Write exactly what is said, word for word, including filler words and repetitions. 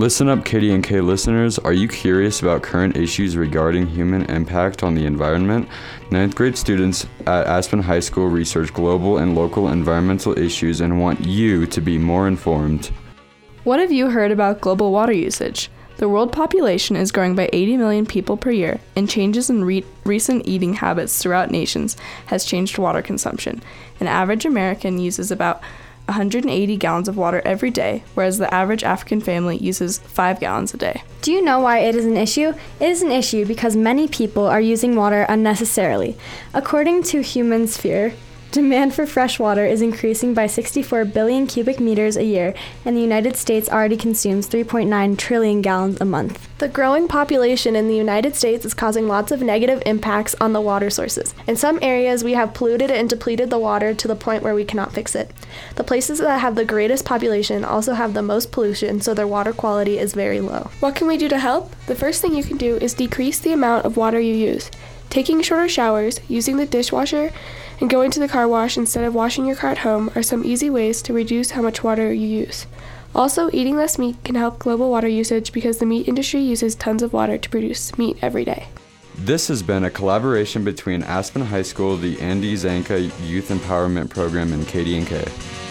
Listen up, K D N K listeners. Are you curious about current issues regarding human impact on the environment? Ninth grade students at Aspen High School research global and local environmental issues and want you to be more informed. What have you heard about global water usage? The world population is growing by eighty million people per year, and changes in re- recent eating habits throughout nations has changed water consumption. An average American uses about one hundred eighty gallons of water every day, whereas the average African family uses five gallons a day. Do you know why it is an issue? It is an issue because many people are using water unnecessarily. According to Human Sphere, demand for fresh water is increasing by sixty-four billion cubic meters a year, and the United States already consumes three point nine trillion gallons a month. The growing population in the United States is causing lots of negative impacts on the water sources. In some areas, we have polluted and depleted the water to the point where we cannot fix it. The places that have the greatest population also have the most pollution, so their water quality is very low. What can we do to help? The first thing you can do is decrease the amount of water you use. Taking shorter showers, using the dishwasher, and going to the car wash instead of washing your car at home are some easy ways to reduce how much water you use. Also, eating less meat can help global water usage because the meat industry uses tons of water to produce meat every day. This has been a collaboration between Aspen High School, the Andy Zanka Youth Empowerment Program, and K D N K.